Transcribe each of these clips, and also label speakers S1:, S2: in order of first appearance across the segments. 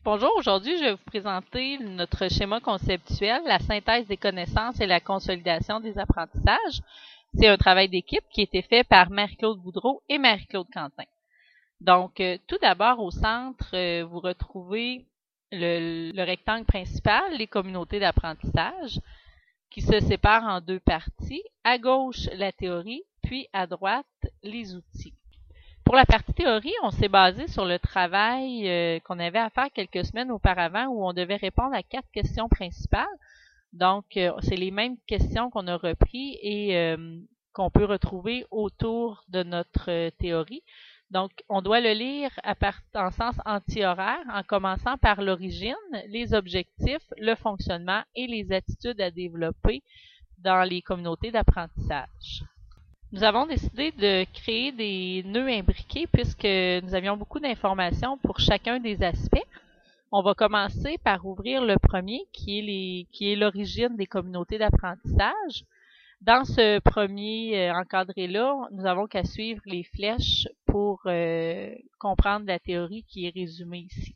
S1: Bonjour, aujourd'hui je vais vous présenter notre schéma conceptuel, la synthèse des connaissances et la consolidation des apprentissages. C'est un travail d'équipe qui a été fait par Marie-Claude Boudreau et Marie-Claude Quentin. Donc, tout d'abord au centre, vous retrouvez le rectangle principal, les communautés d'apprentissage, qui se séparent en deux parties. À gauche, la théorie, puis à droite, les outils. Pour la partie théorie, on s'est basé sur le travail qu'on avait à faire quelques semaines auparavant où on devait répondre à 4 questions principales. Donc, c'est les mêmes questions qu'on a repris et qu'on peut retrouver autour de notre théorie. Donc, on doit le lire en sens anti-horaire en commençant par l'origine, les objectifs, le fonctionnement et les attitudes à développer dans les communautés d'apprentissage. Nous avons décidé de créer des nœuds imbriqués puisque nous avions beaucoup d'informations pour chacun des aspects. On va commencer par ouvrir le premier qui est l'origine des communautés d'apprentissage. Dans ce premier encadré-là, nous avons qu'à suivre les flèches pour comprendre la théorie qui est résumée ici.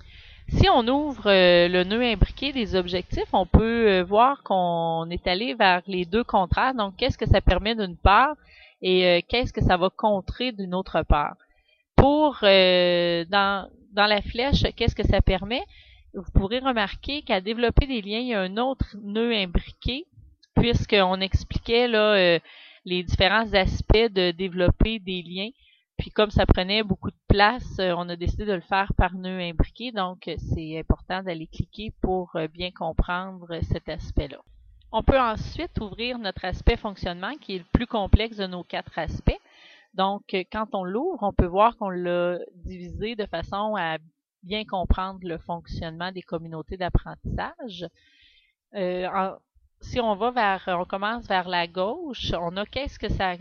S1: Si on ouvre le nœud imbriqué des objectifs, on peut voir qu'on est allé vers les deux contraires. Donc, qu'est-ce que ça permet d'une part et qu'est-ce que ça va contrer d'une autre part. Pour, dans la flèche, qu'est-ce que ça permet? Vous pourrez remarquer qu'à développer des liens, il y a un autre nœud imbriqué, puisqu'on expliquait là les différents aspects de développer des liens. Puis comme ça prenait beaucoup de place, on a décidé de le faire par nœud imbriqué, donc c'est important d'aller cliquer pour bien comprendre cet aspect-là. On peut ensuite ouvrir notre aspect fonctionnement qui est le plus complexe de nos 4 aspects. Donc quand on l'ouvre, on peut voir qu'on l'a divisé de façon à bien comprendre le fonctionnement des communautés d'apprentissage. Si on commence vers la gauche, on a qu'est-ce que ça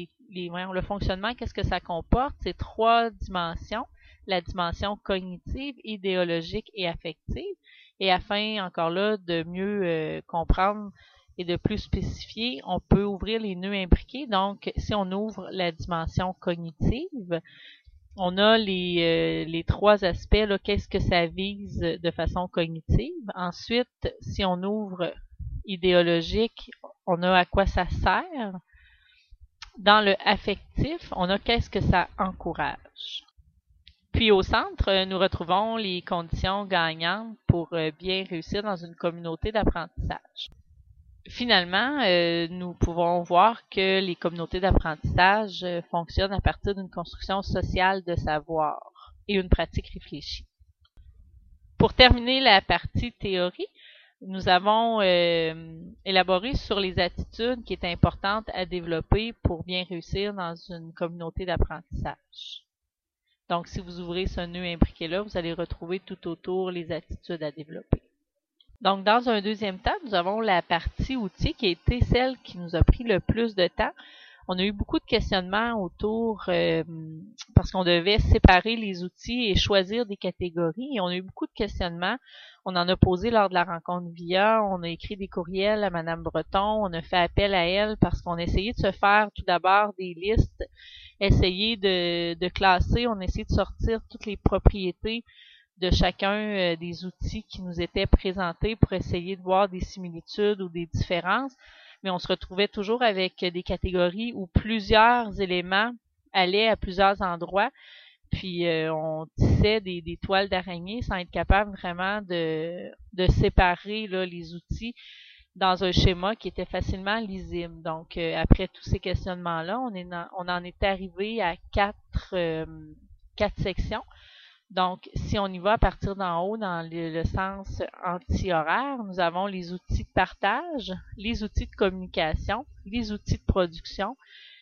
S1: le fonctionnement, qu'est-ce que ça comporte? C'est 3 dimensions, la dimension cognitive, idéologique et affective. Et afin, encore là, de mieux comprendre et de plus spécifier, on peut ouvrir les nœuds imbriqués. Donc, si on ouvre la dimension cognitive, on a les 3 aspects, là, qu'est-ce que ça vise de façon cognitive. Ensuite, si on ouvre idéologique, on a à quoi ça sert. Dans le affectif, on a qu'est-ce que ça encourage. Puis au centre, nous retrouvons les conditions gagnantes pour bien réussir dans une communauté d'apprentissage. Finalement, nous pouvons voir que les communautés d'apprentissage fonctionnent à partir d'une construction sociale de savoir et une pratique réfléchie. Pour terminer la partie théorie, nous avons élaboré sur les attitudes qui est importante à développer pour bien réussir dans une communauté d'apprentissage. Donc, si vous ouvrez ce nœud imbriqué-là, vous allez retrouver tout autour les attitudes à développer. Donc, dans un deuxième temps, nous avons la partie outils qui a été celle qui nous a pris le plus de temps. On a eu beaucoup de questionnements autour parce qu'on devait séparer les outils et choisir des catégories. Et on a eu beaucoup de questionnements. On en a posé lors de la rencontre VIA. On a écrit des courriels à Madame Breton. On a fait appel à elle parce qu'on essayait de se faire tout d'abord des listes, essayer de classer. On a essayé de sortir toutes les propriétés de chacun des outils qui nous étaient présentés pour essayer de voir des similitudes ou des différences. Mais on se retrouvait toujours avec des catégories où plusieurs éléments allaient à plusieurs endroits. Puis on tissait des toiles d'araignée sans être capable vraiment de séparer là, les outils dans un schéma qui était facilement lisible. Donc après tous ces questionnements-là, on en est arrivé à 4 sections. Donc, si on y va à partir d'en haut dans le sens anti-horaire, nous avons les outils de partage, les outils de communication, les outils de production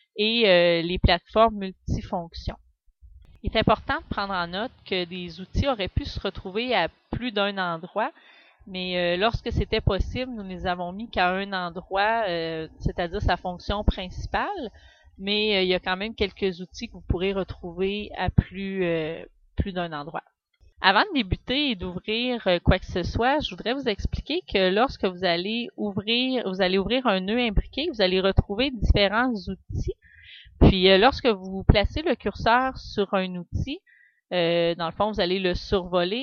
S1: et les plateformes multifonctions. Il est important de prendre en note que des outils auraient pu se retrouver à plus d'un endroit, mais lorsque c'était possible, nous ne les avons mis qu'à un endroit, c'est-à-dire sa fonction principale, mais il y a quand même quelques outils que vous pourrez retrouver à plus d'un endroit. Avant de débuter et d'ouvrir quoi que ce soit, je voudrais vous expliquer que lorsque vous allez ouvrir un nœud imbriqué, vous allez retrouver différents outils. Puis lorsque vous placez le curseur sur un outil, dans le fond, vous allez le survoler,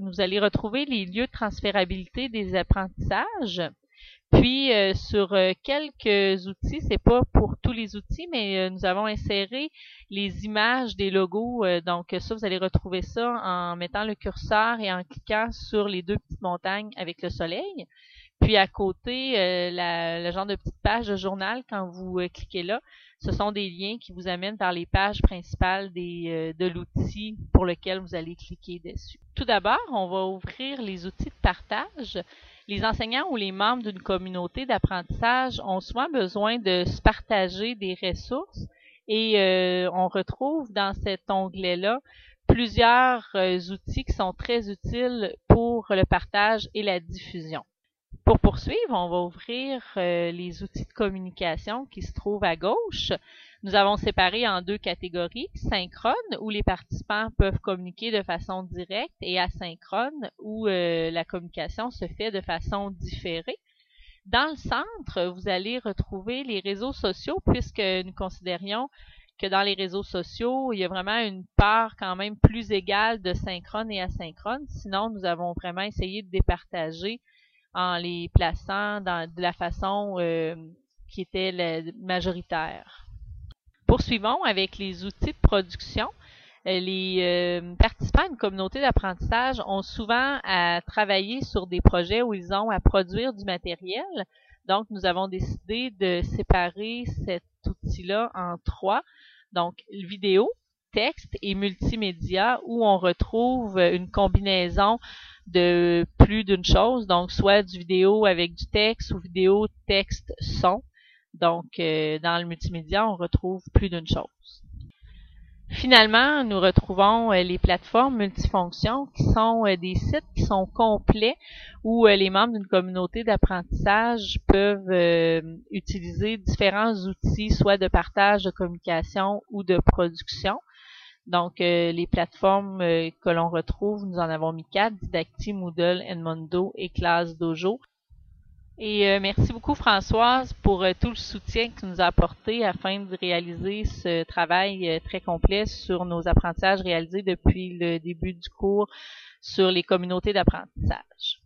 S1: vous allez retrouver les lieux de transférabilité des apprentissages. Puis, sur quelques outils, c'est pas pour tous les outils, mais nous avons inséré les images des logos. Donc, ça, vous allez retrouver ça en mettant le curseur et en cliquant sur les deux petites montagnes avec le soleil. Puis, à côté, le genre de petite page de journal, quand vous cliquez là, ce sont des liens qui vous amènent vers les pages principales de l'outil pour lequel vous allez cliquer dessus. Tout d'abord, on va ouvrir les outils de partage. Les enseignants ou les membres d'une communauté d'apprentissage ont souvent besoin de se partager des ressources et on retrouve dans cet onglet-là plusieurs outils qui sont très utiles pour le partage et la diffusion. Pour poursuivre, on va ouvrir les outils de communication qui se trouvent à gauche. Nous avons séparé en deux catégories, synchrone, où les participants peuvent communiquer de façon directe, et asynchrone, où la communication se fait de façon différée. Dans le centre, vous allez retrouver les réseaux sociaux, puisque nous considérions que dans les réseaux sociaux, il y a vraiment une part quand même plus égale de synchrone et asynchrone. Sinon, nous avons vraiment essayé de départager en les plaçant de la façon qui était majoritaire. Poursuivons avec les outils de production. Les participants à une communauté d'apprentissage ont souvent à travailler sur des projets où ils ont à produire du matériel. Donc, nous avons décidé de séparer cet outil-là en trois. Donc, vidéo, texte et multimédia, où on retrouve une combinaison de plus d'une chose, donc soit du vidéo avec du texte ou vidéo, texte, son. Donc, dans le multimédia, on retrouve plus d'une chose. Finalement, nous retrouvons les plateformes multifonctions qui sont des sites qui sont complets où les membres d'une communauté d'apprentissage peuvent utiliser différents outils, soit de partage, de communication ou de production. Donc, les plateformes que l'on retrouve, nous en avons mis 4, Didacti, Moodle, Edmodo et Classe Dojo. Et merci beaucoup Françoise pour tout le soutien que tu nous as apporté afin de réaliser ce travail très complet sur nos apprentissages réalisés depuis le début du cours sur les communautés d'apprentissage.